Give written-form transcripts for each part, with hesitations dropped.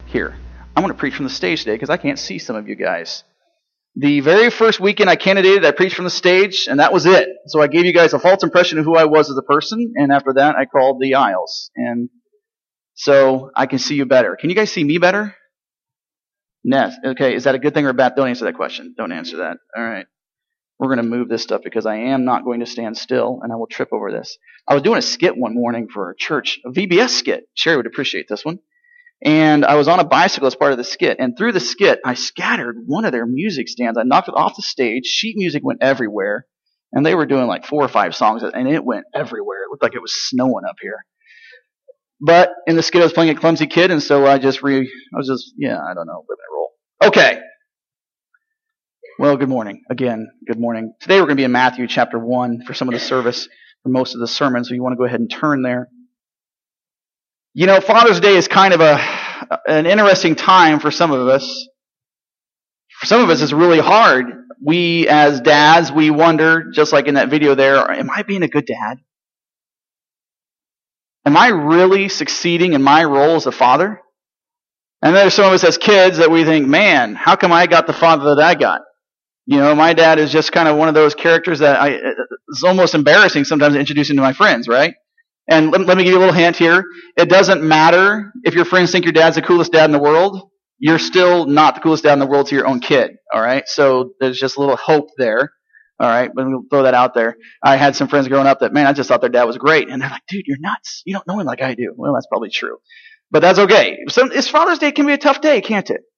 Here, I'm going to preach from the stage today because I can't see some of you guys. The very first weekend I candidated, I preached from the stage, and that was it. So I gave you guys a false impression of who I was as a person, and after that I crawled the aisles. And so I can see you better. Can you guys see me better? Yes. Okay, is that a good thing or a bad? Don't answer that question. Don't answer that. All right. We're going to move this stuff because I am not going to stand still, and I will trip over this. I was doing a skit one morning for a church, a VBS skit. Sherry would appreciate this one. And I was on a bicycle as part of the skit. And through the skit, I scattered one of their music stands. I knocked it off the stage. Sheet music went everywhere. And they were doing like 4 or 5 songs, and it went everywhere. It looked like it was snowing up here. But in the skit, I was playing a clumsy kid, and so I don't know, living a role. Okay. Well, good morning. Again, good morning. Today we're going to be in Matthew chapter 1 for some of the service, for most of the sermon, so you want to go ahead and turn there. You know, Father's Day is kind of an interesting time for some of us. For some of us, it's really hard. We, as dads, we wonder, just like in that video there, am I being a good dad? Am I really succeeding in my role as a father? And there's some of us as kids that we think, man, how come I got the father that I got? You know, my dad is just kind of one of those characters that it's almost embarrassing sometimes to introduce him to my friends, right? And let me give you a little hint here. It doesn't matter if your friends think your dad's the coolest dad in the world. You're still not the coolest dad in the world to your own kid, all right? So there's just a little hope there, all right? But we'll throw that out there. I had some friends growing up that, man, I just thought their dad was great. And they're like, dude, you're nuts. You don't know him like I do. Well, that's probably true. But that's okay. So this Father's Day can be a tough day, can't it?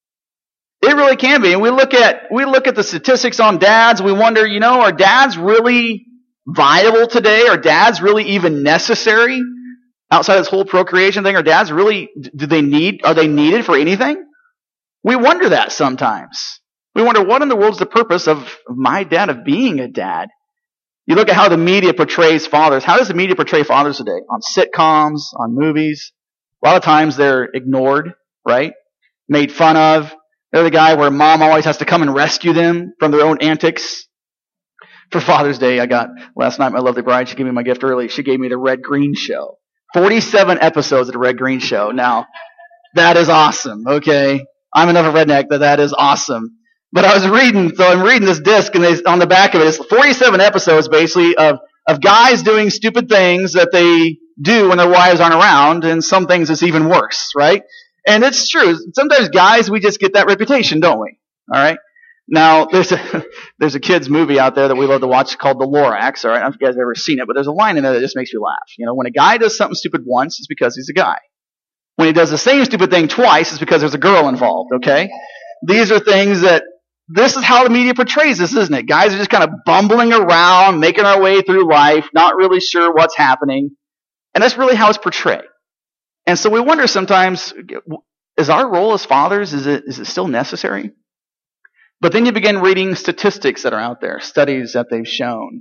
It really can be. And we look at the statistics on dads. We wonder, you know, are dads really viable today? Are dads really even necessary outside of this whole procreation thing? Are dads really, are they needed for anything? We wonder that sometimes. We wonder, what in the world is the purpose of my dad, of being a dad? You look at how the media portrays fathers. How does the media portray fathers today? On sitcoms, on movies. A lot of times they're ignored, right? Made fun of. They're the guy where mom always has to come and rescue them from their own antics. For Father's Day, last night my lovely bride, she gave me my gift early. She gave me the Red Green Show. 47 episodes of the Red Green Show. Now, that is awesome, okay? I'm enough of a redneck that is awesome. But I'm reading this disc, and on the back of it is 47 episodes, basically, of guys doing stupid things that they do when their wives aren't around, and some things it's even worse, right? And it's true. Sometimes guys, we just get that reputation, don't we? All right? Now, there's a kids movie out there that we love to watch called The Lorax. All right, I don't know if you guys have ever seen it, but there's a line in there that just makes you laugh. You know, when a guy does something stupid once, it's because he's a guy. When he does the same stupid thing twice, it's because there's a girl involved. Okay, these are things this is how the media portrays this, isn't it? Guys are just kind of bumbling around, making our way through life, not really sure what's happening, and that's really how it's portrayed. And so we wonder sometimes, is our role as fathers, is it still necessary? But then you begin reading statistics that are out there, studies that they've shown.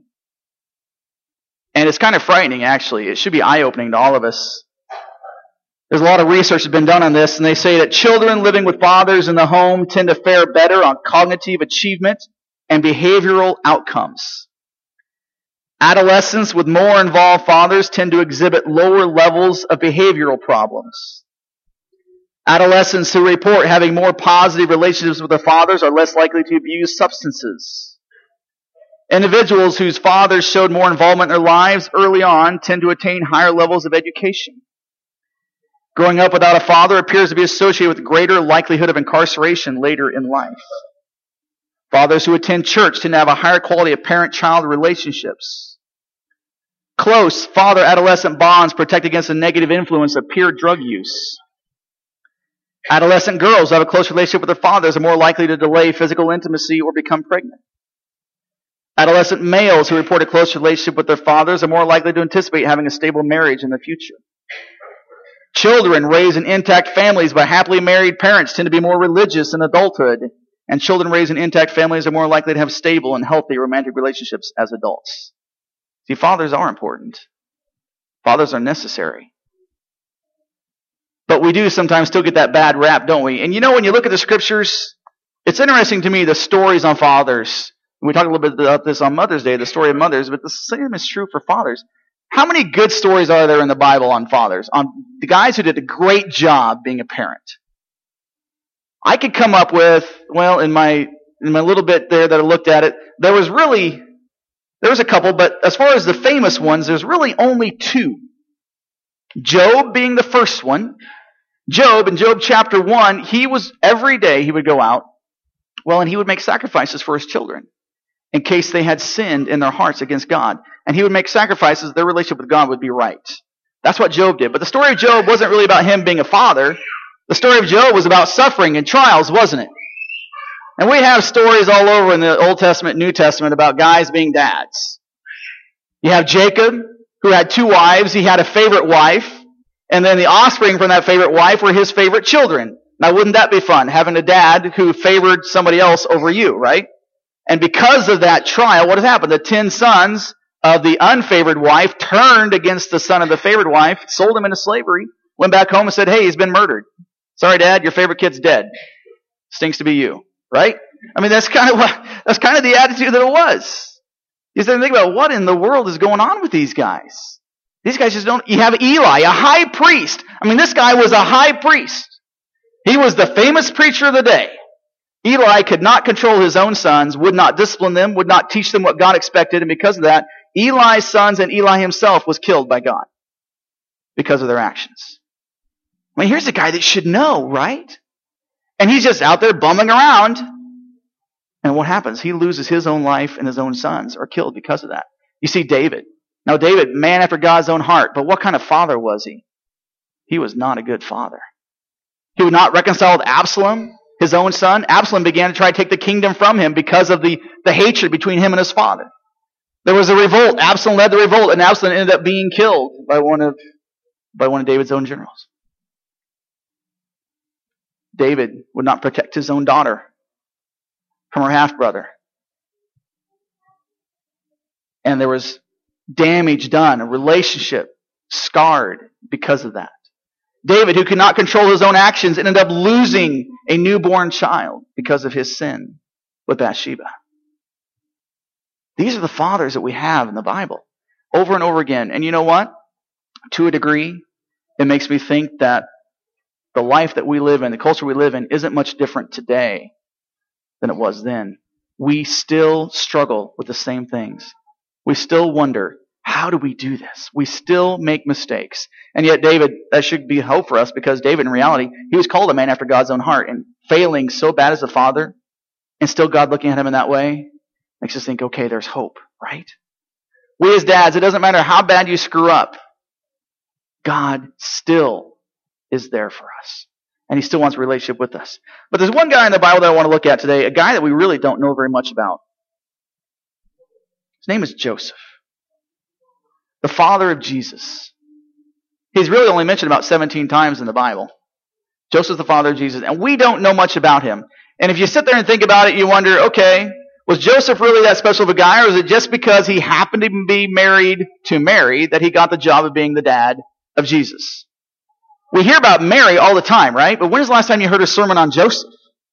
And it's kind of frightening, actually. It should be eye-opening to all of us. There's a lot of research that's been done on this, and they say that children living with fathers in the home tend to fare better on cognitive achievement and behavioral outcomes. Adolescents with more involved fathers tend to exhibit lower levels of behavioral problems. Adolescents who report having more positive relationships with their fathers are less likely to abuse substances. Individuals whose fathers showed more involvement in their lives early on tend to attain higher levels of education. Growing up without a father appears to be associated with greater likelihood of incarceration later in life. Fathers who attend church tend to have a higher quality of parent-child relationships. Close father-adolescent bonds protect against the negative influence of peer drug use. Adolescent girls who have a close relationship with their fathers are more likely to delay physical intimacy or become pregnant. Adolescent males who report a close relationship with their fathers are more likely to anticipate having a stable marriage in the future. Children raised in intact families by happily married parents tend to be more religious in adulthood, and children raised in intact families are more likely to have stable and healthy romantic relationships as adults. See, fathers are important. Fathers are necessary. But we do sometimes still get that bad rap, don't we? And you know, when you look at the scriptures, it's interesting to me, the stories on fathers. We talked a little bit about this on Mother's Day, the story of mothers, but the same is true for fathers. How many good stories are there in the Bible on fathers? On the guys who did a great job being a parent? I could come up with, well, in my little bit there that I looked at it, there was a couple, but as far as the famous ones, there's really only two. Job being the first one. Job, in Job chapter 1, every day he would go out, and he would make sacrifices for his children in case they had sinned in their hearts against God. And he would make sacrifices, their relationship with God would be right. That's what Job did. But the story of Job wasn't really about him being a father. The story of Job was about suffering and trials, wasn't it? And we have stories all over in the Old Testament, New Testament about guys being dads. You have Jacob, who had 2 wives. He had a favorite wife. And then the offspring from that favorite wife were his favorite children. Now, wouldn't that be fun, having a dad who favored somebody else over you, right? And because of that trial, what has happened? The 10 sons of the unfavored wife turned against the son of the favored wife, sold him into slavery, went back home and said, hey, he's been murdered. Sorry, Dad, your favorite kid's dead. Stinks to be you, right? I mean, that's kind of the attitude that it was. You have to think about what in the world is going on with these guys. These guys just don't. You have Eli, a high priest. I mean, this guy was a high priest. He was the famous preacher of the day. Eli could not control his own sons, would not discipline them, would not teach them what God expected, and because of that, Eli's sons and Eli himself was killed by God because of their actions. I mean, here's a guy that should know, right? And he's just out there bumming around. And what happens? He loses his own life and his own sons are killed because of that. You see David. Now David, man after God's own heart, but what kind of father was he? He was not a good father. He would not reconcile with Absalom, his own son. Absalom began to try to take the kingdom from him because of the hatred between him and his father. There was a revolt. Absalom led the revolt, and Absalom ended up being killed by one of David's own generals. David would not protect his own daughter from her half-brother. And there was damage done, a relationship scarred because of that. David, who could not control his own actions, ended up losing a newborn child because of his sin with Bathsheba. These are the fathers that we have in the Bible over and over again. And you know what? To a degree, it makes me think that the life that we live in, the culture we live in, isn't much different today than it was then. We still struggle with the same things. We still wonder, how do we do this? We still make mistakes. And yet David, that should be hope for us, because David, in reality, he was called a man after God's own heart. And failing so bad as a father, and still God looking at him in that way, makes us think, okay, there's hope, right? We as dads, it doesn't matter how bad you screw up, God still is there for us. And he still wants a relationship with us. But there's one guy in the Bible that I want to look at today, a guy that we really don't know very much about. His name is Joseph, the father of Jesus. He's really only mentioned about 17 times in the Bible. Joseph's the father of Jesus, and we don't know much about him. And if you sit there and think about it, you wonder, okay, was Joseph really that special of a guy, or is it just because he happened to be married to Mary that he got the job of being the dad of Jesus? We hear about Mary all the time, right? But when is the last time you heard a sermon on Joseph?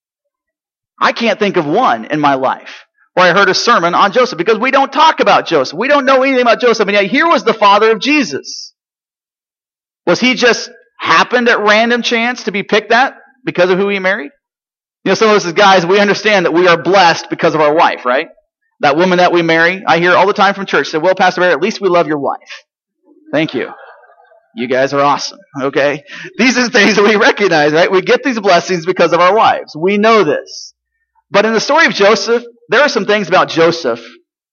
I can't think of one in my life where I heard a sermon on Joseph, because we don't talk about Joseph. We don't know anything about Joseph, and yet here was the father of Jesus. Was he just happened at random chance to be picked at because of who he married? You know, some of us as guys, we understand that we are blessed because of our wife, right? That woman that we marry, I hear all the time from church, say, well, Pastor Barry, at least we love your wife. Thank you. You guys are awesome, okay? These are things that we recognize, right? We get these blessings because of our wives. We know this. But in the story of Joseph, there are some things about Joseph,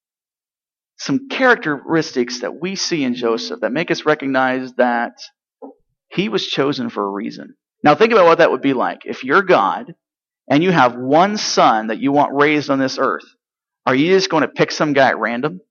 some characteristics that we see in Joseph that make us recognize that he was chosen for a reason. Now think about what that would be like. If you're God and you have one son that you want raised on this earth, are you just going to pick some guy at random?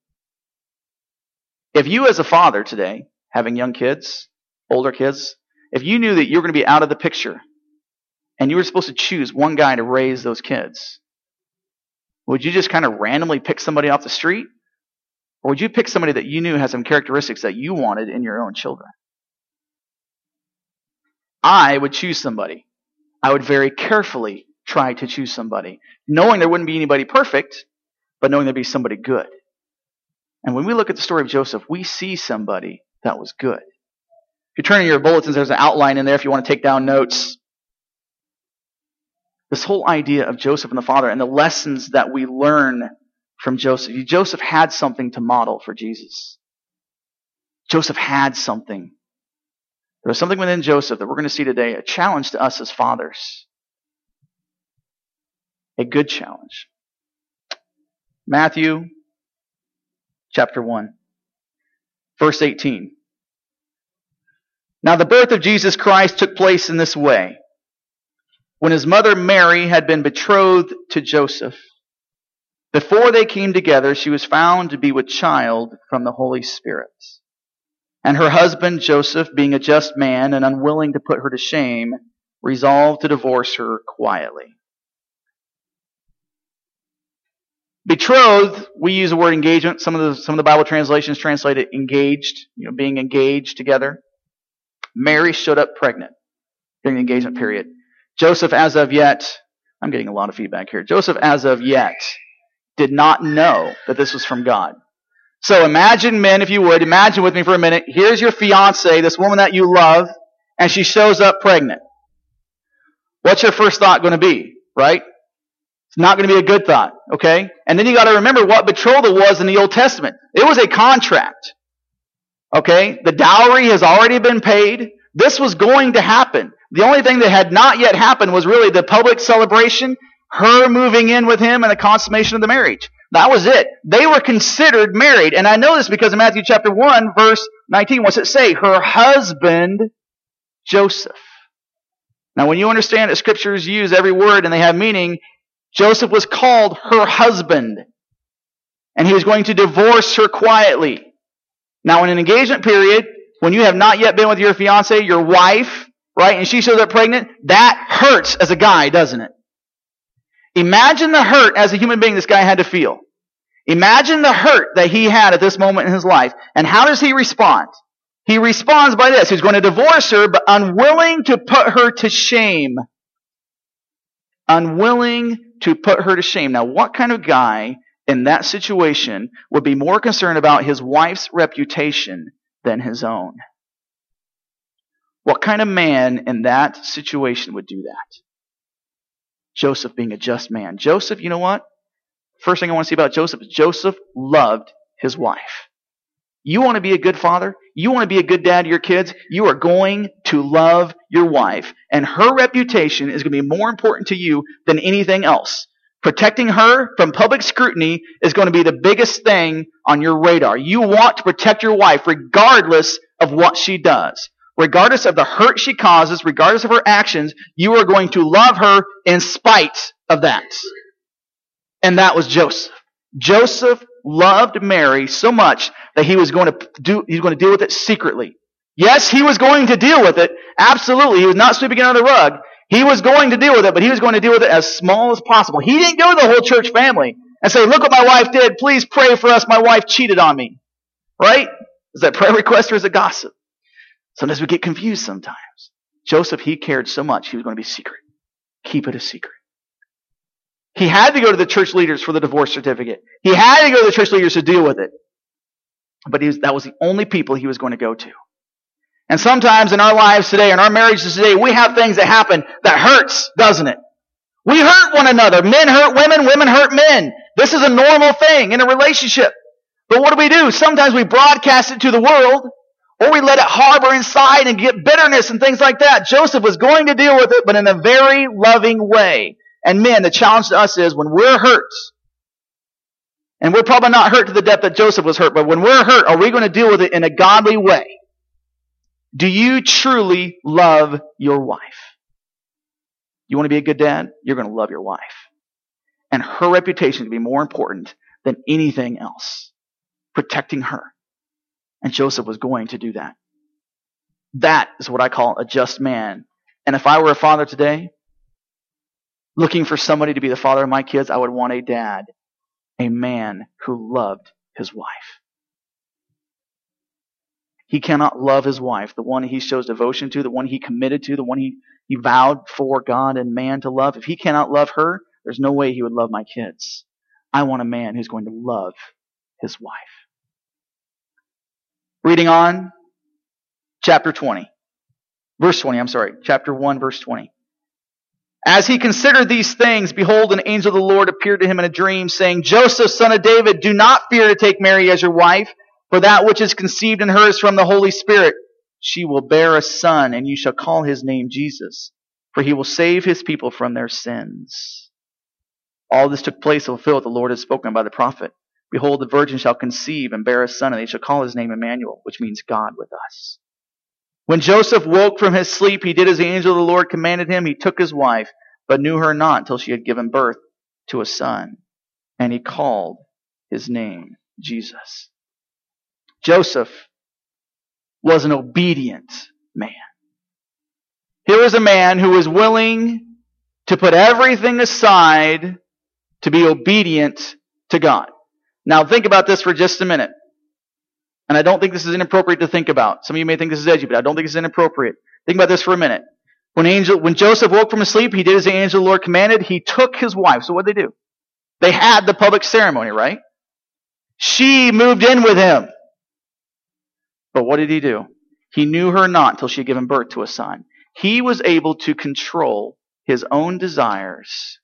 If you as a father today, having young kids, older kids, if you knew that you were going to be out of the picture and you were supposed to choose one guy to raise those kids, would you just kind of randomly pick somebody off the street? Or would you pick somebody that you knew had some characteristics that you wanted in your own children? I would choose somebody. I would very carefully try to choose somebody, knowing there wouldn't be anybody perfect, but knowing there'd be somebody good. And when we look at the story of Joseph, we see somebody that was good. If you turn in your bulletins, there's an outline in there if you want to take down notes. This whole idea of Joseph and the Father and the lessons that we learn from Joseph. Joseph had something to model for Jesus. Joseph had something. There was something within Joseph that we're going to see today, a challenge to us as fathers. A good challenge. Matthew chapter 1, verse 18. Now the birth of Jesus Christ took place in this way. When his mother Mary had been betrothed to Joseph, before they came together, she was found to be with child from the Holy Spirit. And her husband Joseph, being a just man and unwilling to put her to shame, resolved to divorce her quietly. Betrothed, we use the word engagement. Some of the Bible translations translate it engaged, being engaged together. Mary showed up pregnant during the engagement period. Joseph, as of yet, I'm getting a lot of feedback here. Joseph, as of yet, did not know that this was from God. So imagine, men, if you would, imagine with me for a minute, here's your fiance, this woman that you love, and she shows up pregnant. What's your first thought going to be, right? It's not going to be a good thought, okay? And then you got to remember what betrothal was in the Old Testament. It was a contract, okay? The dowry has already been paid. This was going to happen. The only thing that had not yet happened was really the public celebration, her moving in with him, and the consummation of the marriage. That was it. They were considered married. And I know this because in Matthew chapter 1, verse 19, what's it say? Her husband, Joseph. Now, when you understand that scriptures use every word and they have meaning, Joseph was called her husband. And he was going to divorce her quietly. Now, in an engagement period, when you have not yet been with your fiancé, your wife, right, and she shows up pregnant, that hurts as a guy, doesn't it? Imagine the hurt as a human being this guy had to feel. Imagine the hurt that he had at this moment in his life. And how does he respond? He responds by this. He's going to divorce her, but unwilling to put her to shame. Unwilling to put her to shame. Now, what kind of guy in that situation would be more concerned about his wife's reputation than his own? What kind of man in that situation would do that? Joseph being a just man. Joseph, you know what? First thing I want to see about Joseph is Joseph loved his wife. You want to be a good father? You want to be a good dad to your kids? You are going to love your wife. And her reputation is going to be more important to you than anything else. Protecting her from public scrutiny is going to be the biggest thing on your radar. You want to protect your wife regardless of what she does. Regardless of the hurt she causes, regardless of her actions, you are going to love her in spite of that. And that was Joseph. Joseph loved Mary so much that he was going to deal with it secretly. Yes, he was going to deal with it. Absolutely. He was not sweeping it under the rug. He was going to deal with it, but he was going to deal with it as small as possible. He didn't go to the whole church family and say, look what my wife did. Please pray for us. My wife cheated on me. Right? Is that prayer request or is it gossip? Sometimes we get confused sometimes. Joseph, he cared so much, he was going to be secret. Keep it a secret. He had to go to the church leaders for the divorce certificate. He had to go to the church leaders to deal with it. But that was the only people he was going to go to. And sometimes in our lives today, in our marriages today, we have things that happen that hurts, doesn't it? We hurt one another. Men hurt women, women hurt men. This is a normal thing in a relationship. But what do? Sometimes we broadcast it to the world. Or we let it harbor inside and get bitterness and things like that. Joseph was going to deal with it, but in a very loving way. And men, the challenge to us is when we're hurt, and we're probably not hurt to the depth that Joseph was hurt, but when we're hurt, are we going to deal with it in a godly way? Do you truly love your wife? You want to be a good dad? You're going to love your wife. And her reputation to be more important than anything else. Protecting her. And Joseph was going to do that. That is what I call a just man. And if I were a father today, looking for somebody to be the father of my kids, I would want a dad, a man who loved his wife. He cannot love his wife, the one he shows devotion to, the one he committed to, the one he vowed for God and man to love. If he cannot love her, there's no way he would love my kids. I want a man who's going to love his wife. Reading on, chapter 1, verse 20. As he considered these things, behold, an angel of the Lord appeared to him in a dream, saying, Joseph, son of David, do not fear to take Mary as your wife, for that which is conceived in her is from the Holy Spirit. She will bear a son, and you shall call his name Jesus, for he will save his people from their sins. All this took place to fulfill what the Lord had spoken by the prophet. Behold, the virgin shall conceive and bear a son, and they shall call his name Emmanuel, which means God with us. When Joseph woke from his sleep, he did as the angel of the Lord commanded him. He took his wife, but knew her not until she had given birth to a son, and he called his name Jesus. Joseph was an obedient man. Here was a man who was willing to put everything aside to be obedient to God. Now think about this for just a minute. And I don't think this is inappropriate to think about. Some of you may think this is edgy, but I don't think it's inappropriate. Think about this for a minute. When Joseph woke from his sleep, he did as the angel of the Lord commanded. He took his wife. So what did they do? They had the public ceremony, right? She moved in with him. But what did he do? He knew her not until she had given birth to a son. He was able to control his own desires.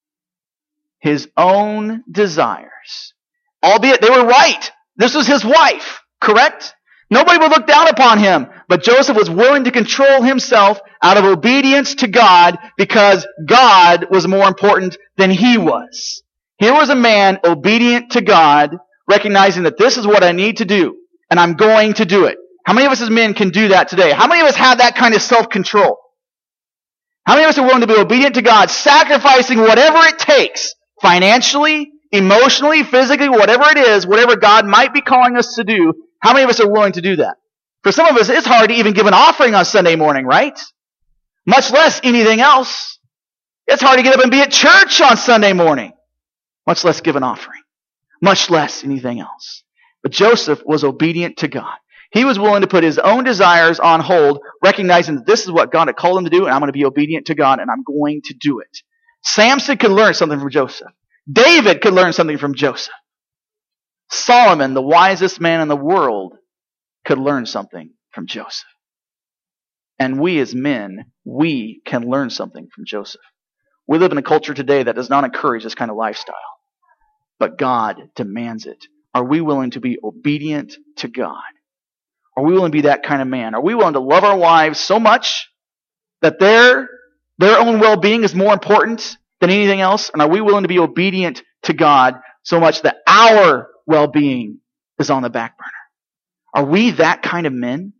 His own desires. Albeit they were right. This was his wife. Correct? Nobody would look down upon him. But Joseph was willing to control himself out of obedience to God because God was more important than he was. Here was a man obedient to God, recognizing that this is what I need to do, and I'm going to do it. How many of us as men can do that today? How many of us have that kind of self-control? How many of us are willing to be obedient to God, sacrificing whatever it takes, financially, emotionally, physically, whatever it is, whatever God might be calling us to do? How many of us are willing to do that? For some of us, it's hard to even give an offering on Sunday morning, right? Much less anything else. It's hard to get up and be at church on Sunday morning. Much less give an offering. Much less anything else. But Joseph was obedient to God. He was willing to put his own desires on hold, recognizing that this is what God had called him to do, and I'm going to be obedient to God, and I'm going to do it. Samson could learn something from Joseph. David could learn something from Joseph. Solomon, the wisest man in the world, could learn something from Joseph. And we as men, we can learn something from Joseph. We live in a culture today that does not encourage this kind of lifestyle. But God demands it. Are we willing to be obedient to God? Are we willing to be that kind of man? Are we willing to love our wives so much that their own well-being is more important than anything else? And are we willing to be obedient to God so much that our well-being is on the back burner? Are we that kind of men?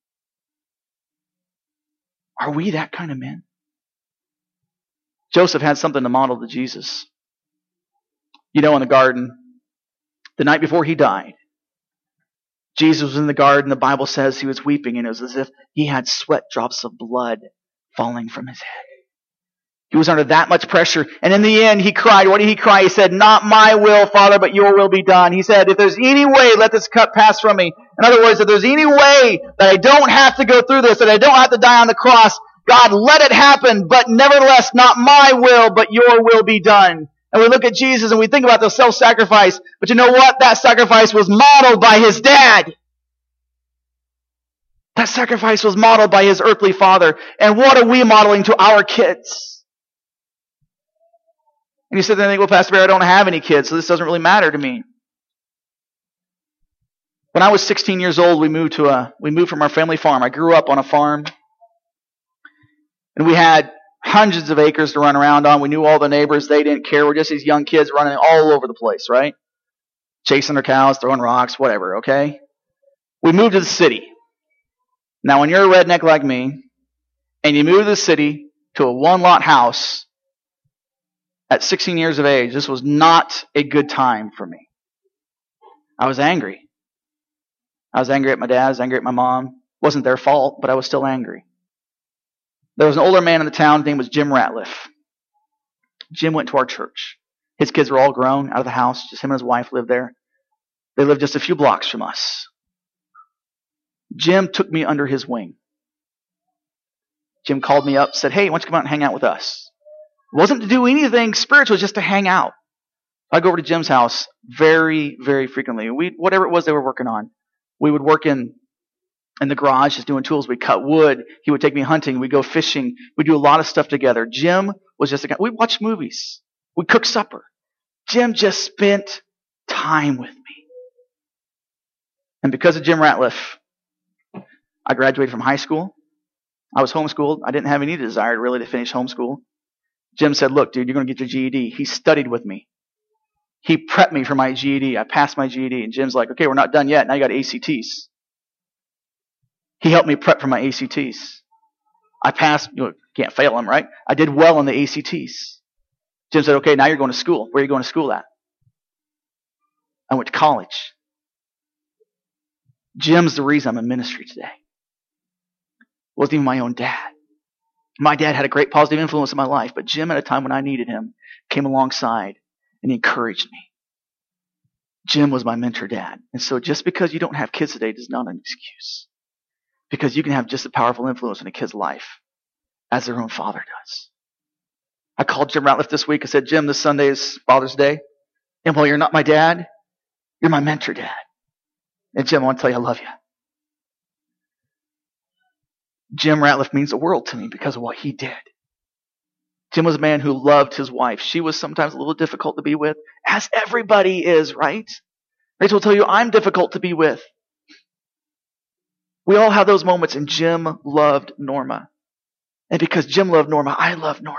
Are we that kind of men? Joseph had something to model to Jesus. You know, in the garden, the night before he died, Jesus was in the garden. The Bible says he was weeping, and it was as if he had sweat drops of blood falling from his head. He was under that much pressure. And in the end, he cried. What did he cry? He said, not my will, Father, but your will be done. He said, if there's any way, let this cup pass from me. In other words, if there's any way that I don't have to go through this, that I don't have to die on the cross, God, let it happen. But nevertheless, not my will, but your will be done. And we look at Jesus and we think about the self-sacrifice. But you know what? That sacrifice was modeled by his dad. That sacrifice was modeled by his earthly father. And what are we modeling to our kids? And you sit there and think, well, Pastor Bear, I don't have any kids, so this doesn't really matter to me. When I was 16 years old, we moved from our family farm. I grew up on a farm. And we had hundreds of acres to run around on. We knew all the neighbors. They didn't care. We're just these young kids running all over the place, right? Chasing their cows, throwing rocks, whatever, okay? We moved to the city. Now, when you're a redneck like me, and you move to the city to a one-lot house at 16 years of age, this was not a good time for me. I was angry. I was angry at my dad. I was angry at my mom. It wasn't their fault, but I was still angry. There was an older man in the town. His name was Jim Ratliff. Jim went to our church. His kids were all grown, out of the house. Just him and his wife lived there. They lived just a few blocks from us. Jim took me under his wing. Jim called me up, said, hey, why don't you come out and hang out with us? It wasn't to do anything spiritual, just to hang out. I'd go over to Jim's house very, very frequently. Whatever it was they were working on, we would work in the garage, just doing tools. We'd cut wood. He would take me hunting. We'd go fishing. We'd do a lot of stuff together. Jim was just we watched movies. We cooked supper. Jim just spent time with me. And because of Jim Ratliff, I graduated from high school. I was homeschooled. I didn't have any desire really to finish homeschool. Jim said, look, dude, you're going to get your GED. He studied with me. He prepped me for my GED. I passed my GED. And Jim's like, okay, we're not done yet. Now you got ACTs. He helped me prep for my ACTs. I passed. Can't fail him, right? I did well on the ACTs. Jim said, okay, now you're going to school. Where are you going to school at? I went to college. Jim's the reason I'm in ministry today. It wasn't even my own dad. My dad had a great positive influence in my life, but Jim, at a time when I needed him, came alongside and he encouraged me. Jim was my mentor dad. And so just because you don't have kids today is not an excuse. Because you can have just a powerful influence in a kid's life as their own father does. I called Jim Ratliff this week. I said, Jim, this Sunday is Father's Day. And while you're not my dad, you're my mentor dad. And Jim, I want to tell you I love you. Jim Ratliff means the world to me because of what he did. Jim was a man who loved his wife. She was sometimes a little difficult to be with, as everybody is, right? Rachel will tell you, I'm difficult to be with. We all have those moments, and Jim loved Norma. And because Jim loved Norma, I love Norma.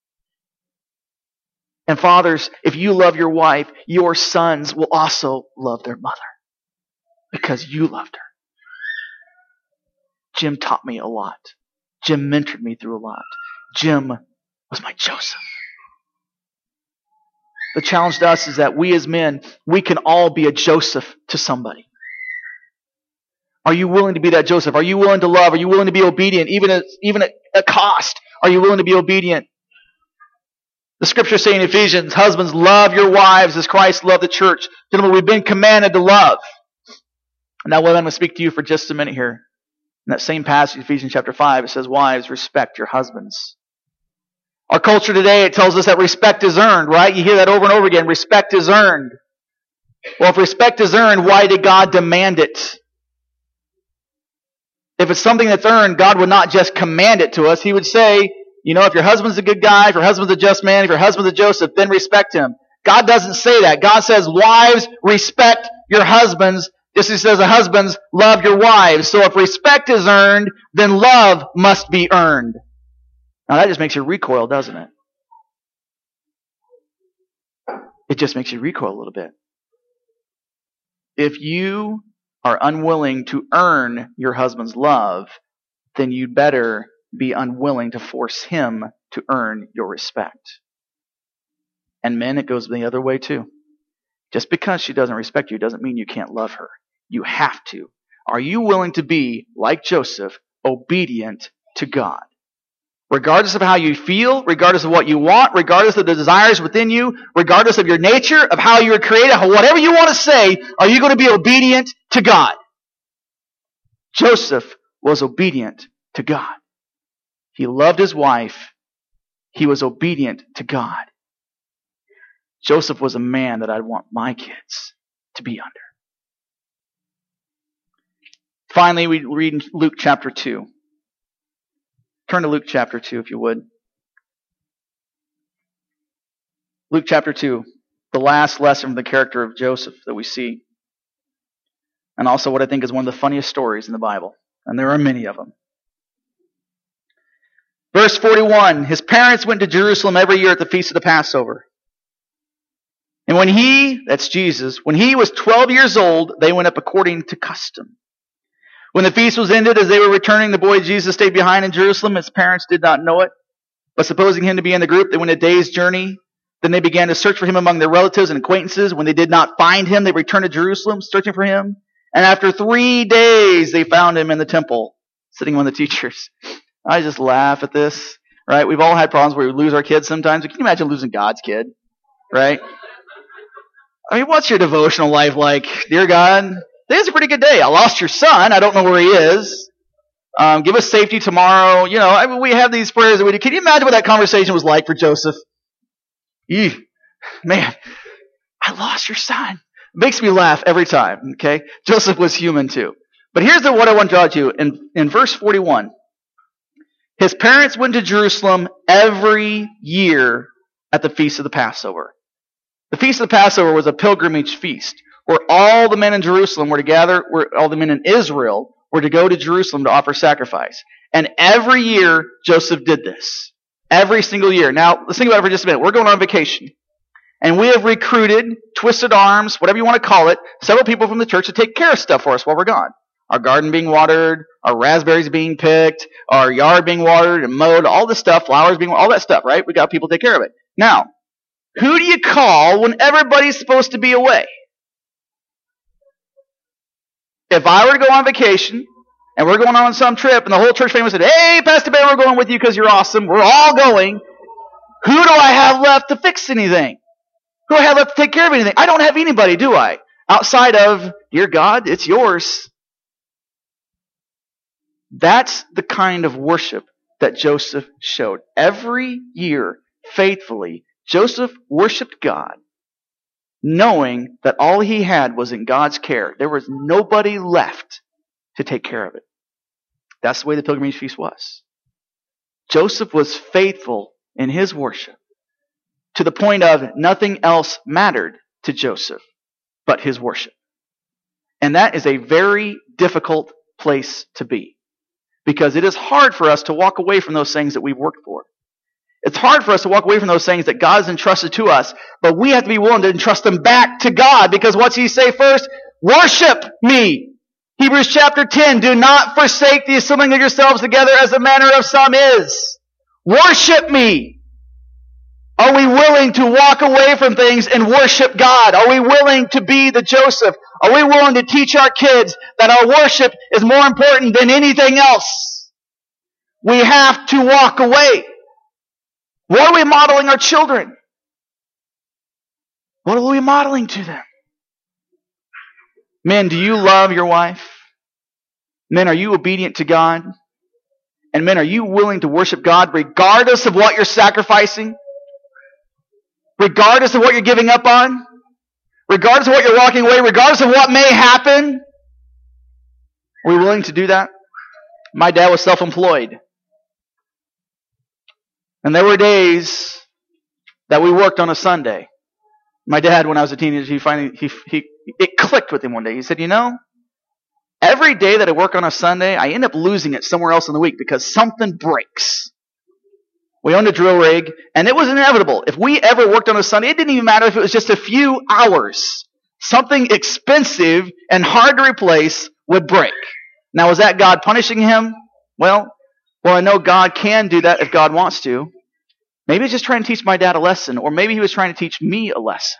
And fathers, if you love your wife, your sons will also love their mother because you loved her. Jim taught me a lot. Jim mentored me through a lot. Jim was my Joseph. The challenge to us is that we as men, we can all be a Joseph to somebody. Are you willing to be that Joseph? Are you willing to love? Are you willing to be obedient, even at a cost? Are you willing to be obedient? The scriptures say in Ephesians, husbands, love your wives as Christ loved the church. Gentlemen, we've been commanded to love. Now, I'm going to speak to you for just a minute here. In that same passage, Ephesians chapter 5, it says, wives, respect your husbands. Our culture today, it tells us that respect is earned, right? You hear that over and over again. Respect is earned. Well, if respect is earned, why did God demand it? If it's something that's earned, God would not just command it to us. He would say, if your husband's a good guy, if your husband's a just man, if your husband's a Joseph, then respect him. God doesn't say that. God says, wives, respect your husbands. Just as he says, husbands, love your wives. So if respect is earned, then love must be earned. Now that just makes you recoil, doesn't it? It just makes you recoil a little bit. If you are unwilling to earn your husband's love, then you'd better be unwilling to force him to earn your respect. And men, it goes the other way too. Just because she doesn't respect you doesn't mean you can't love her. You have to. Are you willing to be, like Joseph, obedient to God? Regardless of how you feel, regardless of what you want, regardless of the desires within you, regardless of your nature, of how you were created, whatever you want to say, are you going to be obedient to God? Joseph was obedient to God. He loved his wife. He was obedient to God. Joseph was a man that I'd want my kids to be under. Finally, we read in Luke chapter 2. Turn to Luke chapter 2, if you would. Luke chapter 2, the last lesson from the character of Joseph that we see. And also what I think is one of the funniest stories in the Bible. And there are many of them. Verse 41, his parents went to Jerusalem every year at the feast of the Passover. And when he, that's Jesus, when he was 12 years old, they went up according to custom. When the feast was ended, as they were returning, the boy Jesus stayed behind in Jerusalem. His parents did not know it. But supposing him to be in the group, they went a day's journey. Then they began to search for him among their relatives and acquaintances. When they did not find him, they returned to Jerusalem, searching for him. And after 3 days, they found him in the temple, sitting among the teachers. I just laugh at this, right? We've all had problems where we lose our kids sometimes. Can you imagine losing God's kid, right? I mean, what's your devotional life like? Dear God, today's a pretty good day. I lost your son. I don't know where he is. Give us safety tomorrow. We have these prayers that we do. Can you imagine what that conversation was like for Joseph? Man, I lost your son. It makes me laugh every time, okay? Joseph was human too. But here's what I want to draw to you. In verse 41, His parents went to Jerusalem every year at the Feast of the Passover. The Feast of the Passover was a pilgrimage feast where all the men in Jerusalem were to gather, where all the men in Israel were to go to Jerusalem to offer sacrifice. And every year, Joseph did this. Every single year. Now, let's think about it for just a minute. We're going on vacation. And we have recruited, twisted arms, whatever you want to call it, several people from the church to take care of stuff for us while we're gone. Our garden being watered, our raspberries being picked, our yard being watered and mowed, all this stuff, flowers being, all that stuff, right? We got people to take care of it. Now, who do you call when everybody's supposed to be away? If I were to go on vacation, and we're going on some trip, and the whole church family said, hey, Pastor Ben, we're going with you because you're awesome. We're all going. Who do I have left to fix anything? Who do I have left to take care of anything? I don't have anybody, do I? Outside of, dear God, it's yours. That's the kind of worship that Joseph showed. Every year, faithfully, Joseph worshiped God, knowing that all he had was in God's care. There was nobody left to take care of it. That's the way the pilgrimage feast was. Joseph was faithful in his worship to the point of nothing else mattered to Joseph but his worship. And that is a very difficult place to be, because it is hard for us to walk away from those things that we've worked for. It's hard for us to walk away from those things that God has entrusted to us, but we have to be willing to entrust them back to God, because what's he say first? Worship me. Hebrews chapter 10, do not forsake the assembling of yourselves together as the manner of some is. Worship me. Are we willing to walk away from things and worship God? Are we willing to be the Joseph? Are we willing to teach our kids that our worship is more important than anything else? We have to walk away. What are we modeling our children? What are we modeling to them? Men, do you love your wife? Men, are you obedient to God? And men, are you willing to worship God regardless of what you're sacrificing? Regardless of what you're giving up on? Regardless of what you're walking away? Regardless of what may happen? Are we willing to do that? My dad was self-employed. And there were days that we worked on a Sunday. My dad, when I was a teenager, it clicked with him one day. He said, you know, every day that I work on a Sunday, I end up losing it somewhere else in the week because something breaks. We owned a drill rig, and it was inevitable. If we ever worked on a Sunday, it didn't even matter if it was just a few hours. Something expensive and hard to replace would break. Now, was that God punishing him? Well, I know God can do that if God wants to. Maybe he's just trying to teach my dad a lesson, or maybe he was trying to teach me a lesson.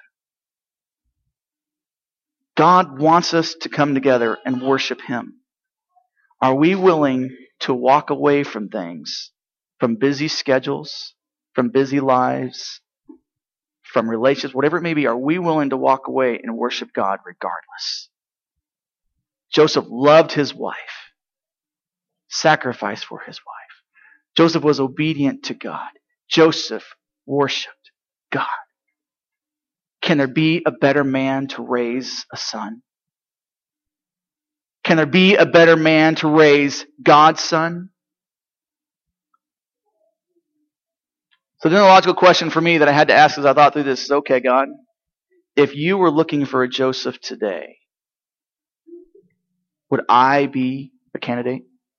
God wants us to come together and worship him. Are we willing to walk away from things, from busy schedules, from busy lives, from relationships, whatever it may be? Are we willing to walk away and worship God regardless? Joseph loved his wife, sacrificed for his wife. Joseph was obedient to God. Joseph worshiped God. Can there be a better man to raise a son? Can there be a better man to raise God's son? So then the logical question for me that I had to ask as I thought through this is, okay, God, if you were looking for a Joseph today, would I be a candidate?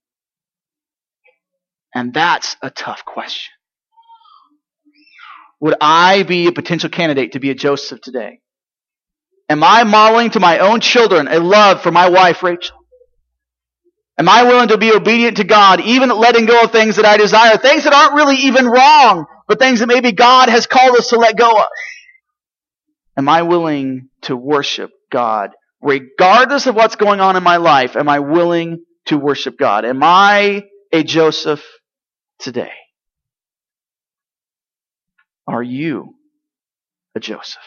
And that's a tough question. Would I be a potential candidate to be a Joseph today? Am I modeling to my own children a love for my wife, Rachel? Am I willing to be obedient to God, even letting go of things that I desire, things that aren't really even wrong, but things that maybe God has called us to let go of? Am I willing to worship God regardless of what's going on in my life? Am I willing to worship God? Am I a Joseph today? Are you a Joseph?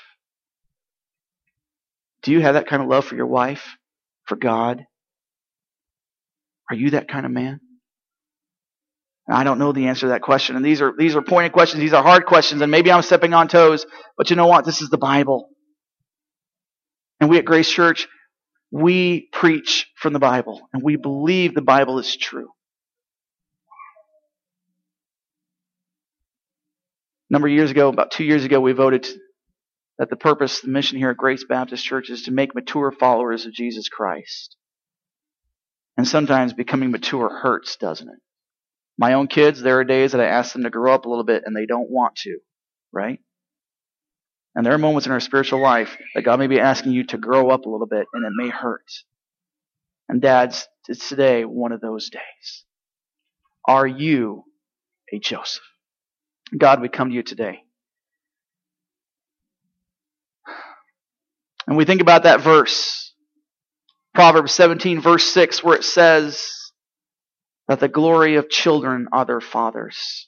Do you have that kind of love for your wife, for God? Are you that kind of man? I don't know the answer to that question, and these are pointed questions. These are hard questions, and maybe I'm stepping on toes, but you know what? This is the Bible. And we at Grace Church, we preach from the Bible, and we believe the Bible is true. A number of years ago, about 2 years ago, we voted that the purpose, the mission here at Grace Baptist Church is to make mature followers of Jesus Christ. And sometimes becoming mature hurts, doesn't it? My own kids, there are days that I ask them to grow up a little bit and they don't want to, right? And there are moments in our spiritual life that God may be asking you to grow up a little bit and it may hurt. And dads, it's today one of those days. Are you a Joseph? God, we come to you today. And we think about that verse, Proverbs 17 verse 6, where it says that the glory of children are their fathers.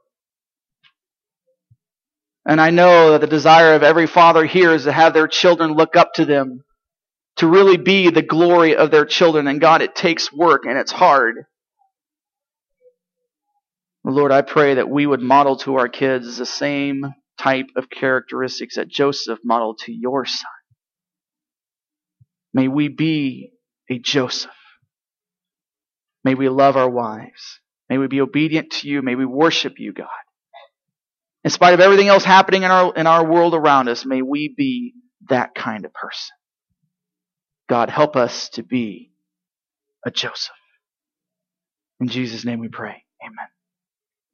And I know that the desire of every father here is to have their children look up to them, to really be the glory of their children. And God, it takes work and it's hard. Lord, I pray that we would model to our kids the same type of characteristics that Joseph modeled to your son. May we be a Joseph. May we love our wives. May we be obedient to you. May we worship you, God. In spite of everything else happening in our world around us, may we be that kind of person. God, help us to be a Joseph. In Jesus' name we pray. Amen.